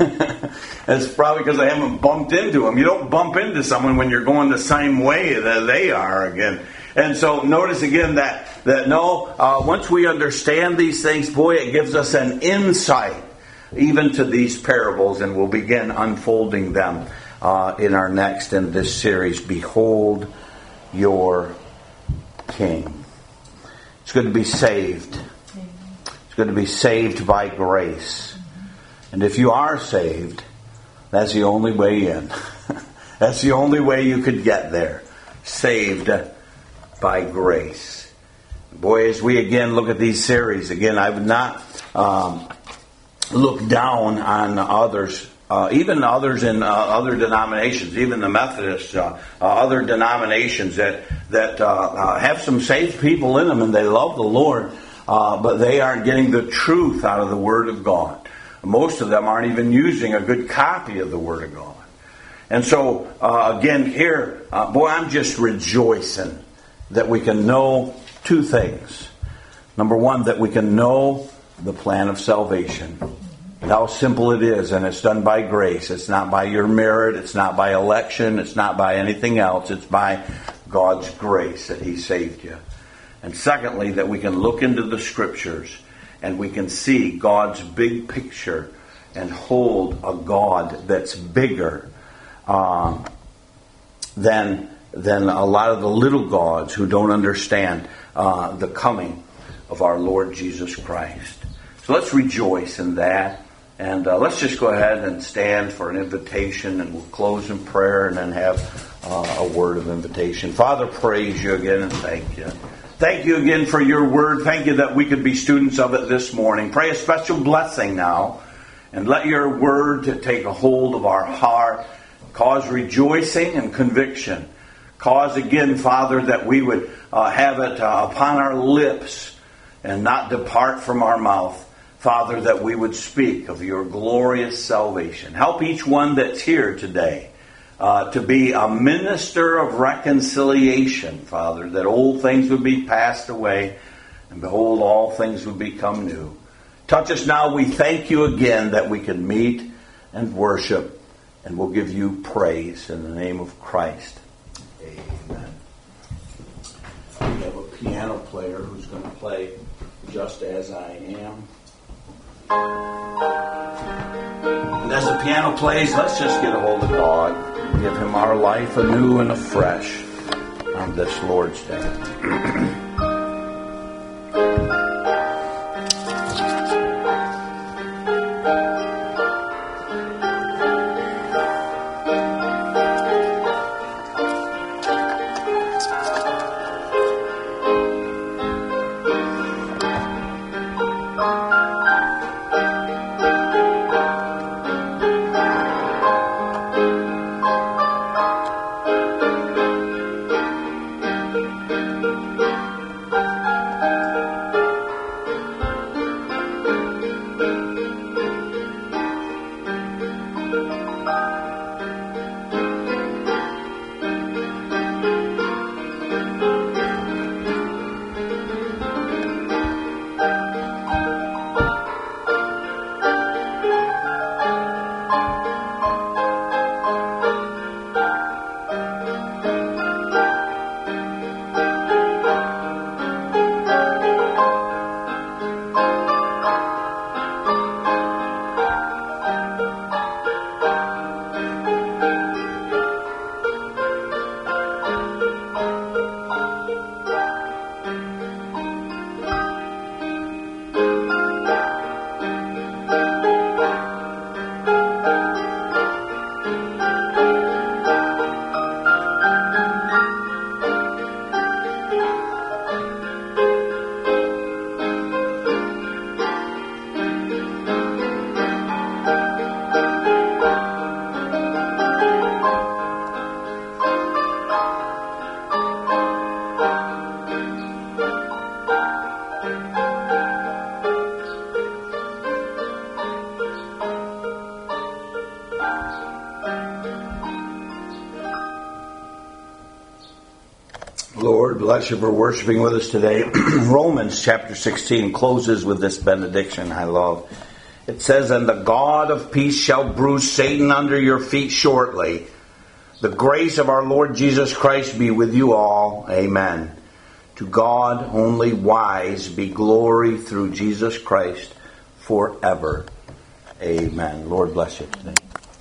It's probably because I haven't bumped into him. You don't bump into someone when you're going the same way that they are again. And so notice again that, that no, uh, once we understand these things, boy, it gives us an insight even to these parables, and we'll begin unfolding them uh, in our next in this series, Behold Your King. It's good to be saved. It's good to be saved by grace. And if you are saved, that's the only way in. That's the only way you could get there. Saved by grace. Boy, as we again look at these series, again, I would not um, look down on others. Uh, even others in uh, other denominations, even the Methodists, uh, uh, other denominations that that uh, uh, have some saved people in them and they love the Lord, uh, but they aren't getting the truth out of the Word of God. Most of them aren't even using a good copy of the Word of God. And so, uh, again, here, uh, boy, I'm just rejoicing that we can know two things. Number one, that we can know the plan of salvation. How simple it is, and it's done by grace. It's not by your merit. It's not by election. It's not by anything else. It's by God's grace that He saved you. And secondly, that we can look into the Scriptures and we can see God's big picture and hold a God that's bigger um, than, than a lot of the little gods who don't understand uh, the coming of our Lord Jesus Christ. So let's rejoice in that. And uh, let's just go ahead and stand for an invitation, and we'll close in prayer and then have uh, a word of invitation. Father, praise you again and thank you. Thank you again for your word. Thank you that we could be students of it this morning. Pray a special blessing now, and let your word to take a hold of our heart, cause rejoicing and conviction. Cause again, Father, that we would uh, have it uh, upon our lips and not depart from our mouth. Father, that we would speak of your glorious salvation. Help each one that's here today uh, to be a minister of reconciliation, Father, that old things would be passed away, and behold, all things would become new. Touch us now. We thank you again that we can meet and worship, and we'll give you praise in the name of Christ. Amen. We have a piano player who's going to play Just As I Am. And as the piano plays, let's just get a hold of God and give Him our life anew and afresh on this Lord's Day. Lord, bless you for worshiping with us today. Romans chapter sixteen closes with this benediction I love. It says, "And the God of peace shall bruise Satan under your feet shortly. The grace of our Lord Jesus Christ be with you all. Amen. To God only wise be glory through Jesus Christ forever. Amen." Lord bless you today.